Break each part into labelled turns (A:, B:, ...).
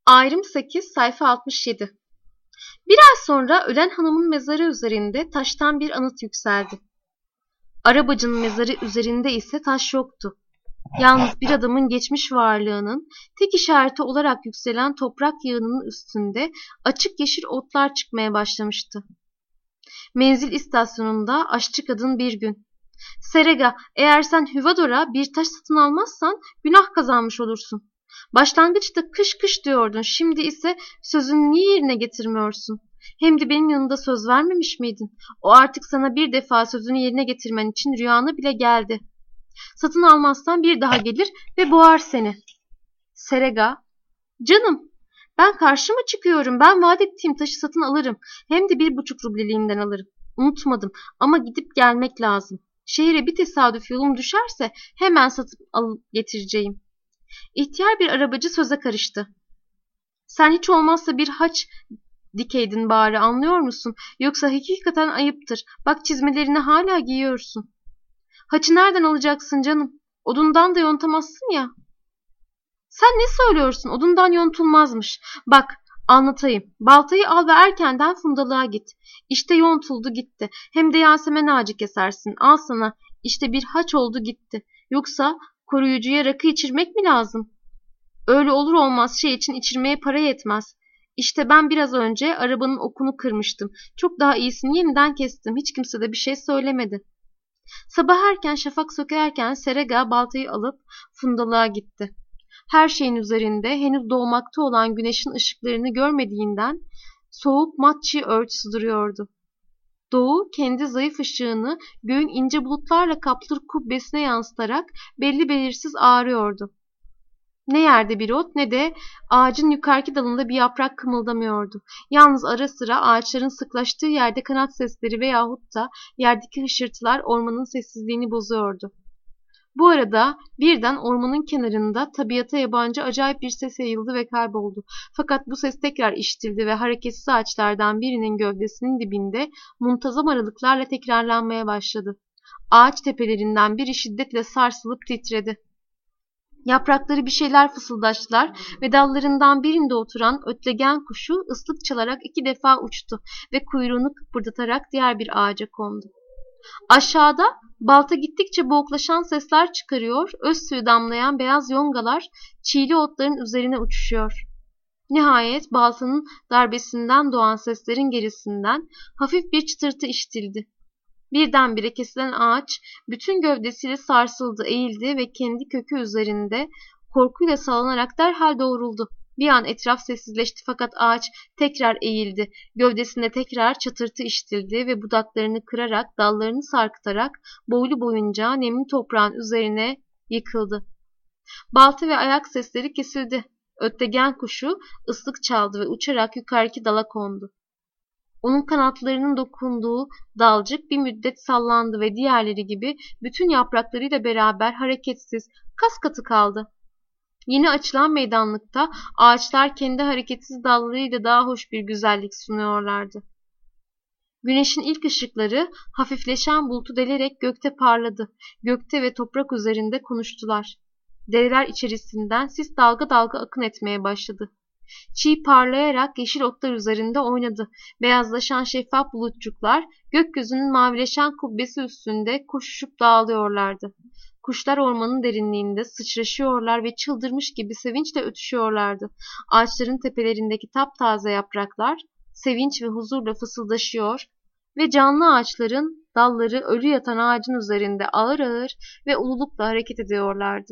A: Ayrım 8, sayfa 67. Bir ay sonra ölen hanımın mezarı üzerinde taştan bir anıt yükseldi. Arabacının mezarı üzerinde ise taş yoktu. Yalnız bir adamın geçmiş varlığının tek işareti olarak yükselen toprak yığınının üstünde açık yeşil otlar çıkmaya başlamıştı. Menzil istasyonunda aşçı kadın bir gün: "Serega, eğer sen Hüvador'a bir taş satın almazsan günah kazanmış olursun. Başlangıçta kış kış diyordun, şimdi ise sözünü niye yerine getirmiyorsun? Hem de benim yanında söz vermemiş miydin? O artık sana bir defa sözünü yerine getirmen için rüyana bile geldi. Satın almazsan bir daha gelir ve boğar seni." Serega: "Canım, ben karşı mı çıkıyorum? Ben vaat ettiğim taşı satın alırım. Hem de 1,5 rubleliğimden alırım. Unutmadım ama gidip gelmek lazım. Şehre bir tesadüf yolum düşerse hemen satıp alıp getireceğim." İhtiyar bir arabacı söze karıştı: "Sen hiç olmazsa bir haç dikeydin bari, anlıyor musun? Yoksa hakikaten ayıptır. Bak, çizmelerini hala giyiyorsun." "Haçı nereden alacaksın canım? Odundan da yontamazsın ya." "Sen ne söylüyorsun? Odundan yontulmazmış. Bak, anlatayım. Baltayı al ve erkenden fundalığa git. İşte yontuldu gitti. Hem de yasemen ağacı kesersin. Al sana. İşte bir haç oldu gitti. Yoksa koruyucuya rakı içirmek mi lazım? Öyle olur olmaz şey için içirmeye para yetmez. İşte ben biraz önce arabanın okunu kırmıştım. Çok daha iyisini yeniden kestim. Hiç kimse de bir şey söylemedi." Sabah erken şafak sökerken Serega baltayı alıp fundalığa gitti. Her şeyin üzerinde henüz doğmakta olan güneşin ışıklarını görmediğinden soğuk mat çiğ örtüsü duruyordu. Doğu kendi zayıf ışığını göğün ince bulutlarla kaplı kubbesine yansıtarak belli belirsiz ağrıyordu. Ne yerde bir ot ne de ağacın yukarıki dalında bir yaprak kımıldamıyordu. Yalnız ara sıra ağaçların sıklaştığı yerde kanat sesleri veyahut da yerdeki hışırtılar ormanın sessizliğini bozuyordu. Bu arada birden ormanın kenarında tabiata yabancı acayip bir ses yayıldı ve kayboldu. Fakat bu ses tekrar işitildi ve hareketsiz ağaçlardan birinin gövdesinin dibinde muntazam aralıklarla tekrarlanmaya başladı. Ağaç tepelerinden biri şiddetle sarsılıp titredi. Yaprakları bir şeyler fısıldaştılar ve dallarından birinde oturan ötlegen kuşu ıslık çalarak 2 defa uçtu ve kuyruğunu kıpırdatarak diğer bir ağaca kondu. Aşağıda balta gittikçe boğuklaşan sesler çıkarıyor, öz suyu damlayan beyaz yongalar çiğli otların üzerine uçuşuyor. Nihayet baltanın darbesinden doğan seslerin gerisinden hafif bir çıtırtı işitildi. Birdenbire kesilen ağaç bütün gövdesiyle sarsıldı, eğildi ve kendi kökü üzerinde korkuyla sallanarak derhal doğruldu. Bir an etraf sessizleşti fakat ağaç tekrar eğildi. Gövdesinde tekrar çatırtı işitildi ve budaklarını kırarak, dallarını sarkıtarak boylu boyunca nemli toprağın üzerine yıkıldı. Balta ve ayak sesleri kesildi. Öttegen kuşu ıslık çaldı ve uçarak yukarıki dala kondu. Onun kanatlarının dokunduğu dalcık bir müddet sallandı ve diğerleri gibi bütün yapraklarıyla beraber hareketsiz, kaskatı kaldı. Yeni açılan meydanlıkta ağaçlar kendi hareketsiz dallarıyla daha hoş bir güzellik sunuyorlardı. Güneşin ilk ışıkları hafifleşen bulutu delerek gökte parladı. Gökte ve toprak üzerinde konuştular. Dereler içerisinden sis dalga dalga akın etmeye başladı. Çiğ parlayarak yeşil otlar üzerinde oynadı. Beyazlaşan şeffaf bulutçuklar gökyüzünün mavileşen kubbesi üstünde koşuşup dağılıyorlardı. Kuşlar ormanın derinliğinde sıçraşıyorlar ve çıldırmış gibi sevinçle ötüşüyorlardı. Ağaçların tepelerindeki taptaze yapraklar sevinç ve huzurla fısıldaşıyor ve canlı ağaçların dalları ölü yatan ağacın üzerinde ağır ağır ve ululukla hareket ediyorlardı.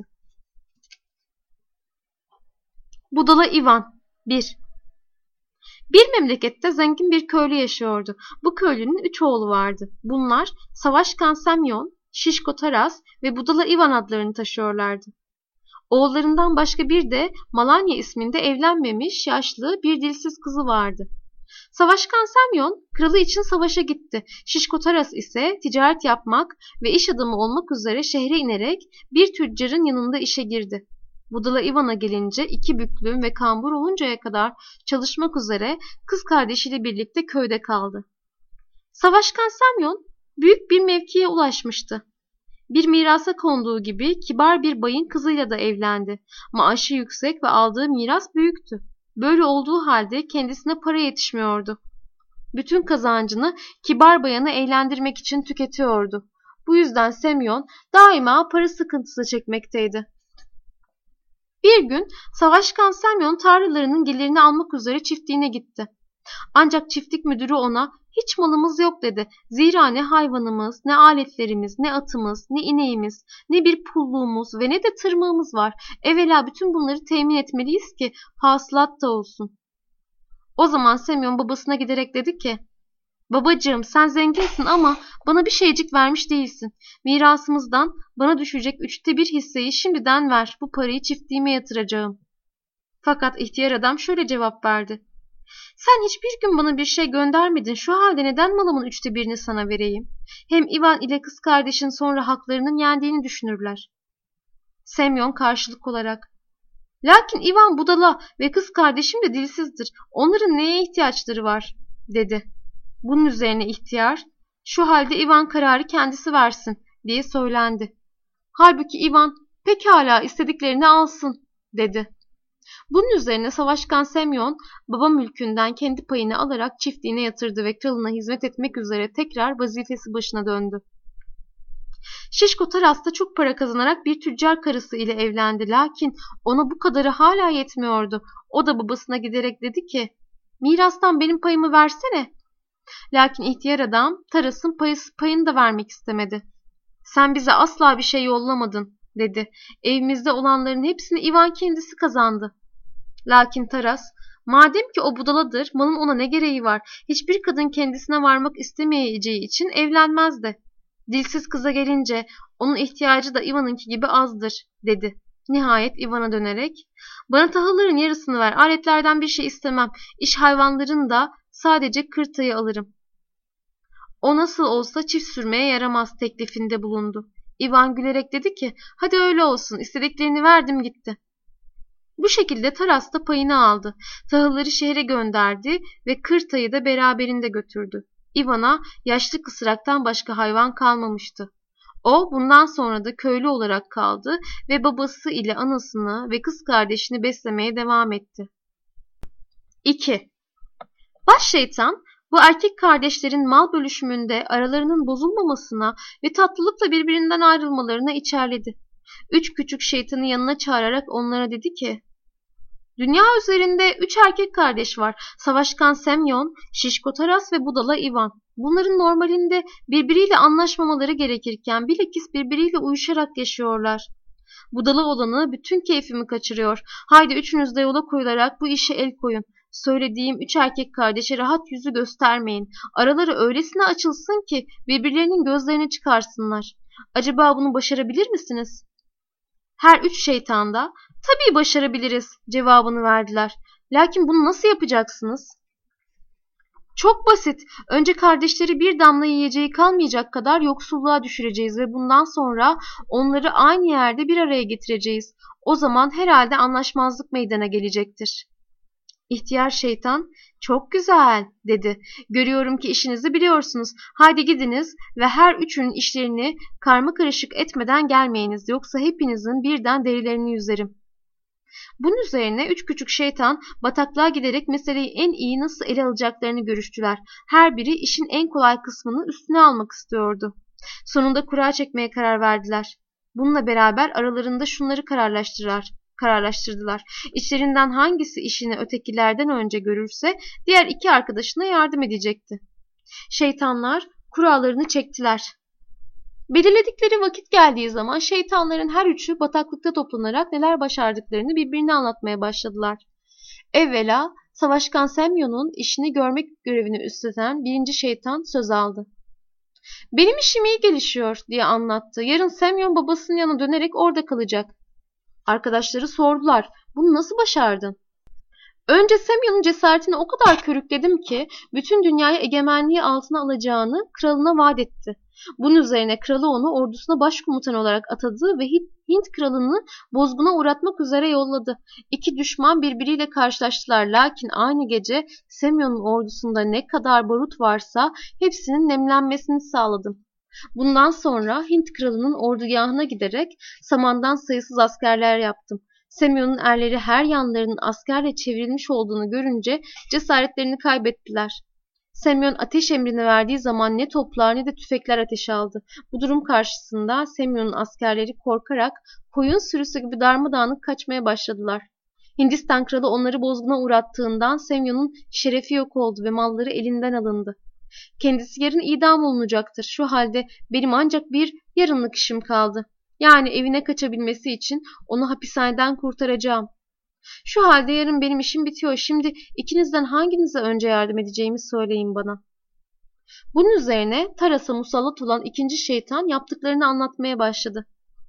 A: Budala Ivan 1. Bir memlekette zengin bir köylü yaşıyordu. Bu köylünün 3 oğlu vardı. Bunlar Savaşkan Semyon, Şişko Taras ve Budala Ivan adlarını taşıyorlardı. Oğullarından başka bir de Malanya isminde evlenmemiş yaşlı bir dilsiz kızı vardı. Savaşkan Semyon kralı için savaşa gitti. Şişko Taras ise ticaret yapmak ve iş adamı olmak üzere şehre inerek bir tüccarın yanında işe girdi. Budala Ivan'a gelince 2 büklüm ve kambur oluncaya kadar çalışmak üzere kız kardeşiyle birlikte köyde kaldı. Savaşkan Semyon büyük bir mevkiye ulaşmıştı. Bir mirasa konduğu gibi kibar bir bayın kızıyla da evlendi. Maaşı yüksek ve aldığı miras büyüktü. Böyle olduğu halde kendisine para yetişmiyordu. Bütün kazancını kibar bayanı eğlendirmek için tüketiyordu. Bu yüzden Semyon daima para sıkıntısı çekmekteydi. Bir gün Savaşkan Semyon tarlalarının gelirini almak üzere çiftliğine gitti. Ancak çiftlik müdürü ona hiç malımız yok dedi. Zira ne hayvanımız, ne aletlerimiz, ne atımız, ne ineğimiz, ne bir pulluğumuz ve ne de tırmığımız var. Evvela bütün bunları temin etmeliyiz ki hasılat da olsun. O zaman Semyon babasına giderek dedi ki, babacığım sen zenginsin ama bana bir şeycik vermiş değilsin. Mirasımızdan bana düşecek 1/3 hisseyi şimdiden ver. Bu parayı çiftliğime yatıracağım. Fakat ihtiyar adam şöyle cevap verdi. Sen hiçbir gün bana bir şey göndermedin. Şu halde neden malımın 1/3'ünü sana vereyim? Hem Ivan ile kız kardeşin sonra haklarının yendiğini düşünürler. Semyon karşılık olarak, lakin Ivan budala ve kız kardeşim de dilsizdir. Onların neye ihtiyaçları var? Dedi. Bunun üzerine ihtiyar, şu halde Ivan kararı kendisi versin diye söylendi. Halbuki Ivan, pekala istediklerini alsın dedi. Bunun üzerine Savaşkan Semyon baba mülkünden kendi payını alarak çiftliğine yatırdı ve kralına hizmet etmek üzere tekrar vazifesi başına döndü. Şişko Taras da çok para kazanarak bir tüccar karısı ile evlendi. Lakin ona bu kadarı hala yetmiyordu. O da babasına giderek dedi ki, mirastan benim payımı versene. Lakin ihtiyar adam Taras'ın payını da vermek istemedi. Sen bize asla bir şey yollamadın dedi. Evimizde olanların hepsini Ivan kendisi kazandı. Lakin Taras, madem ki o budaladır, malın ona ne gereği var? Hiçbir kadın kendisine varmak istemeyeceği için evlenmezdi. Dilsiz kıza gelince onun ihtiyacı da Ivan'ınki gibi azdır dedi. Nihayet Ivan'a dönerek, bana tahılların yarısını ver, aletlerden bir şey istemem. İş hayvanların da sadece kırtayı alırım. O nasıl olsa çift sürmeye yaramaz teklifinde bulundu. Ivan gülerek dedi ki, hadi öyle olsun, istediklerini verdim gitti. Bu şekilde Taras da payını aldı. Tahılları şehre gönderdi ve kırtayı da beraberinde götürdü. Ivan'a yaşlı kısraktan başka hayvan kalmamıştı. O bundan sonra da köylü olarak kaldı ve babası ile anasını ve kız kardeşini beslemeye devam etti. 2. Baş şeytan bu erkek kardeşlerin mal bölüşümünde aralarının bozulmamasına ve tatlılıkla birbirinden ayrılmalarına içerledi. 3 küçük şeytanı yanına çağırarak onlara dedi ki, dünya üzerinde 3 erkek kardeş var. Savaşkan Semyon, Şişko Taras ve budala Ivan. Bunların normalinde birbiriyle anlaşmamaları gerekirken bilakis birbiriyle uyuşarak yaşıyorlar. Budala olanı bütün keyfimi kaçırıyor. Haydi üçünüz de yola koyularak bu işe el koyun. Söylediğim 3 erkek kardeşe rahat yüzü göstermeyin. Araları öylesine açılsın ki birbirlerinin gözlerini çıkarsınlar. Acaba bunu başarabilir misiniz? Her 3 şeytan da tabii başarabiliriz cevabını verdiler. Lakin bunu nasıl yapacaksınız? Çok basit. Önce kardeşleri bir damla yiyeceği kalmayacak kadar yoksulluğa düşüreceğiz ve bundan sonra onları aynı yerde bir araya getireceğiz. O zaman herhalde anlaşmazlık meydana gelecektir. İhtiyar şeytan, çok güzel dedi. Görüyorum ki işinizi biliyorsunuz. Haydi gidiniz ve her üçünün işlerini karmakarışık etmeden gelmeyiniz. Yoksa hepinizin birden derilerini yüzerim. Bunun üzerine 3 küçük şeytan bataklığa giderek meseleyi en iyi nasıl ele alacaklarını görüştüler. Her biri işin en kolay kısmını üstüne almak istiyordu. Sonunda kura çekmeye karar verdiler. Bununla beraber aralarında şunları kararlaştırdılar. İçlerinden hangisi işini ötekilerden önce görürse diğer 2 arkadaşına yardım edecekti. Şeytanlar kurallarını çektiler. Belirledikleri vakit geldiği zaman şeytanların her üçü bataklıkta toplanarak neler başardıklarını birbirine anlatmaya başladılar. Evvela Savaşkan Semyon'un işini görmek görevini üstlenen birinci şeytan söz aldı. Benim işim iyi gelişiyor diye anlattı. Yarın Semyon babasının yanına dönerek orada kalacak. Arkadaşları sordular. Bunu nasıl başardın? Önce Semyon'un cesaretini o kadar körükledim ki bütün dünyayı egemenliği altına alacağını kralına vaat etti. Bunun üzerine kralı onu ordusuna başkomutan olarak atadı ve Hint kralını bozguna uğratmak üzere yolladı. 2 düşman birbiriyle karşılaştılar lakin aynı gece Semyon'un ordusunda ne kadar barut varsa hepsinin nemlenmesini sağladım. Bundan sonra Hint kralının ordugahına giderek samandan sayısız askerler yaptım. Semyon'un erleri her yanlarının askerle çevrilmiş olduğunu görünce cesaretlerini kaybettiler. Semyon ateş emrini verdiği zaman ne toplar ne de tüfekler ateşe aldı. Bu durum karşısında Semyon'un askerleri korkarak koyun sürüsü gibi darmadağınık kaçmaya başladılar. Hindistan kralı onları bozguna uğrattığından Semyon'un şerefi yok oldu ve malları elinden alındı. Kendisi yarın idam olunacaktır. Şu halde benim ancak bir yarınlık işim kaldı. Yani evine kaçabilmesi için onu hapishaneden kurtaracağım. Şu halde yarın benim işim bitiyor. Şimdi ikinizden hanginize önce yardım edeceğimi söyleyin bana. Bunun üzerine Taras'a musallat olan ikinci şeytan yaptıklarını anlatmaya başladı.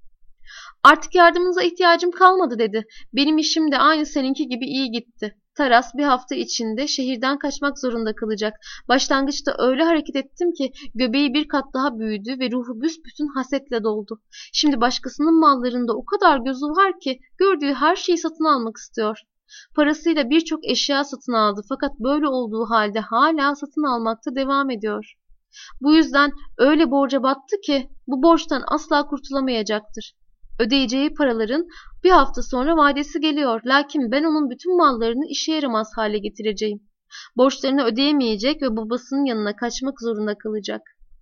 A: Artık yardımınıza ihtiyacım kalmadı dedi. Benim işim de aynı seninki gibi iyi gitti. Taras bir hafta içinde şehirden kaçmak zorunda kalacak. Başlangıçta öyle hareket ettim ki göbeği bir kat daha büyüdü ve ruhu büsbütün hasetle doldu. Şimdi başkasının mallarında o kadar gözü var ki gördüğü her şeyi satın almak istiyor. Parasıyla birçok eşya satın aldı fakat böyle olduğu halde hala satın almakta devam ediyor. Bu yüzden öyle borca battı ki bu borçtan asla kurtulamayacaktır. Ödeyeceği paraların bir hafta sonra vadesi geliyor. Lakin ben onun bütün mallarını işe yaramaz hale getireceğim. Borçlarını ödeyemeyecek ve babasının yanına kaçmak zorunda kalacak.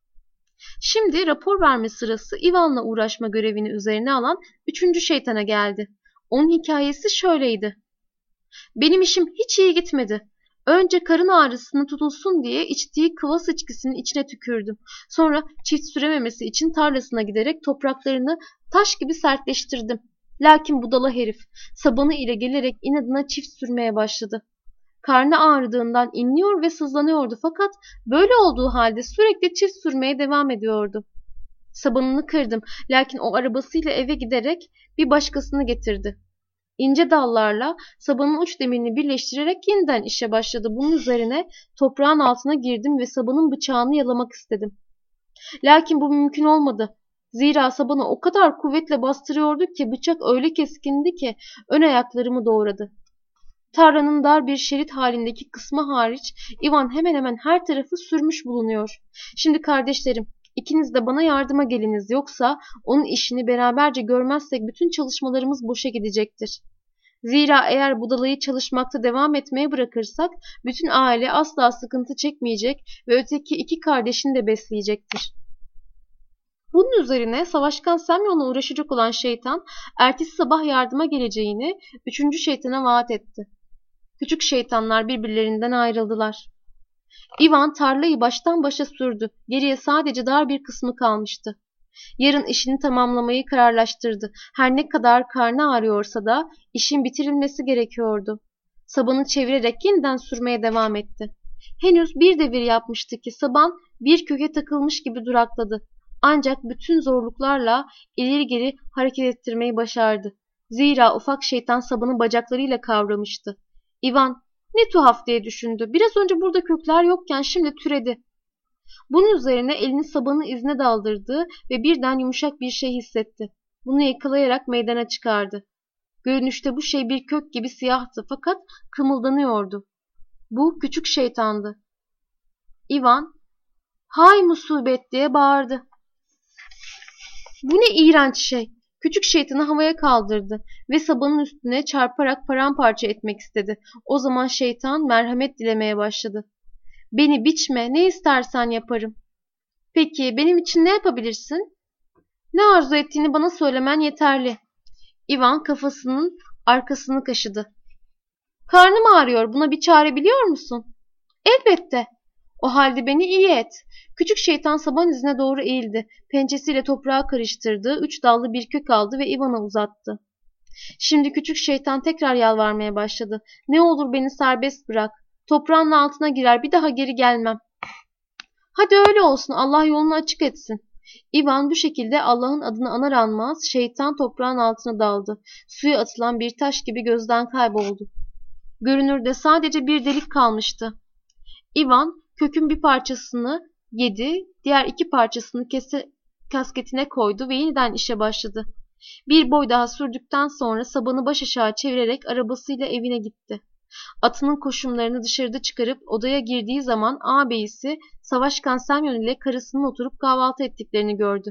A: Şimdi rapor verme sırası Ivan'la uğraşma görevini üzerine alan üçüncü şeytana geldi. Onun hikayesi şöyleydi. Benim işim hiç iyi gitmedi. Önce karın ağrısını tutulsun diye içtiği kıvas içkisinin içine tükürdüm. Sonra çift sürememesi için tarlasına giderek topraklarını taş gibi sertleştirdim. Lakin budala herif sabanı ile gelerek inadına çift sürmeye başladı. Karnı ağrıdığından inliyor ve sızlanıyordu fakat böyle olduğu halde sürekli çift sürmeye devam ediyordu. Sabanını kırdım lakin o arabasıyla eve giderek bir başkasını getirdi. İnce dallarla sabanın uç demirini birleştirerek yeniden işe başladı. Bunun üzerine toprağın altına girdim ve sabanın bıçağını yalamak istedim. Lakin bu mümkün olmadı. Zira sabanı o kadar kuvvetle bastırıyorduk ki bıçak öyle keskindi ki ön ayaklarımı doğradı. Tarlanın dar bir şerit halindeki kısmı hariç Ivan hemen hemen her tarafı sürmüş bulunuyor. Şimdi kardeşlerim, ikiniz de bana yardıma geliniz yoksa onun işini beraberce görmezsek bütün çalışmalarımız boşa gidecektir. Zira eğer budalayı çalışmakta devam etmeye bırakırsak bütün aile asla sıkıntı çekmeyecek ve öteki iki kardeşini de besleyecektir. Bunun üzerine Savaşkan Semyon'la uğraşacak olan şeytan ertesi sabah yardıma geleceğini üçüncü şeytana vaat etti. Küçük şeytanlar birbirlerinden ayrıldılar. Ivan tarlayı baştan başa sürdü. Geriye sadece dar bir kısmı kalmıştı. Yarın işini tamamlamayı kararlaştırdı. Her ne kadar karnı ağrıyorsa da işin bitirilmesi gerekiyordu. Sabanı çevirerek yeniden sürmeye devam etti. Henüz bir devir yapmıştı ki saban bir köke takılmış gibi durakladı. Ancak bütün zorluklarla ileri geri hareket ettirmeyi başardı. Zira ufak şeytan sabanı bacaklarıyla kavramıştı. Ivan, ne tuhaf diye düşündü. Biraz önce burada kökler yokken şimdi türedi. Bunun üzerine elini sabanın izine daldırdı ve birden yumuşak bir şey hissetti. Bunu yakalayarak meydana çıkardı. Görünüşte bu şey bir kök gibi siyahtı fakat kımıldanıyordu. Bu küçük şeytandı. Ivan, "Hay musibet!" diye bağırdı. Bu ne iğrenç şey. Küçük şeytanı havaya kaldırdı ve sabanın üstüne çarparak paramparça etmek istedi. O zaman şeytan merhamet dilemeye başladı. Beni biçme, ne istersen yaparım. Peki benim için ne yapabilirsin? Ne arzu ettiğini bana söylemen yeterli. Ivan kafasının arkasını kaşıdı. Karnım ağrıyor, buna bir çare biliyor musun? Elbette. O halde beni iyi et. Küçük şeytan saban izine doğru eğildi. Pençesiyle toprağı karıştırdı, 3 dallı bir kök aldı ve Ivan'a uzattı. Şimdi küçük şeytan tekrar yalvarmaya başladı. Ne olur beni serbest bırak. Toprağın altına girer, bir daha geri gelmem. Hadi öyle olsun, Allah yolunu açık etsin. Ivan bu şekilde Allah'ın adını anar anmaz şeytan toprağın altına daldı. Suya atılan bir taş gibi gözden kayboldu. Görünürde sadece bir delik kalmıştı. Ivan kökün bir parçasını yedi, diğer iki parçasını kasketine koydu ve yeniden işe başladı. Bir boy daha sürdükten sonra sabanı baş aşağı çevirerek arabasıyla evine gitti. Atının koşumlarını dışarıda çıkarıp odaya girdiği zaman ağabeyisi Savaşkan Semyon ile karısının oturup kahvaltı ettiklerini gördü.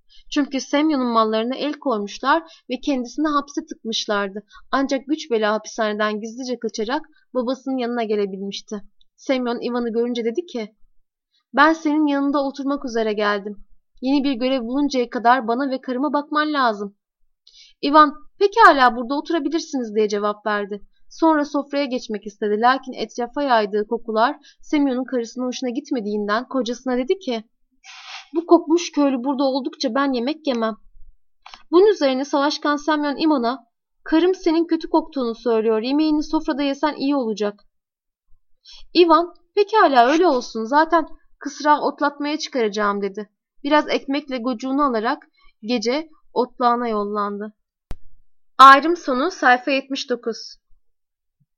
A: Çünkü Semyon'un mallarına el koymuşlar ve kendisini hapse tıkmışlardı. Ancak güç bela hapishaneden gizlice kaçarak babasının yanına gelebilmişti. Semyon Ivan'ı görünce dedi ki, "Ben senin yanında oturmak üzere geldim. Yeni bir görev buluncaya kadar bana ve karıma bakman lazım." Ivan, "Pekala burada oturabilirsiniz," diye cevap verdi. Sonra sofraya geçmek istedi. Lakin etrafa yaydığı kokular Semyon'un karısının hoşuna gitmediğinden kocasına dedi ki, "Bu kokmuş köylü burada oldukça ben yemek yemem." Bunun üzerine savaşkan Semyon Ivan'a, "Karım senin kötü koktuğunu söylüyor. Yemeğini sofrada yesen iyi olacak." Ivan, "Pekala öyle olsun. Zaten kısrağı otlatmaya çıkaracağım," dedi. Biraz ekmekle gocuğunu alarak gece otlağına yollandı. Ayrım sonu sayfa 79.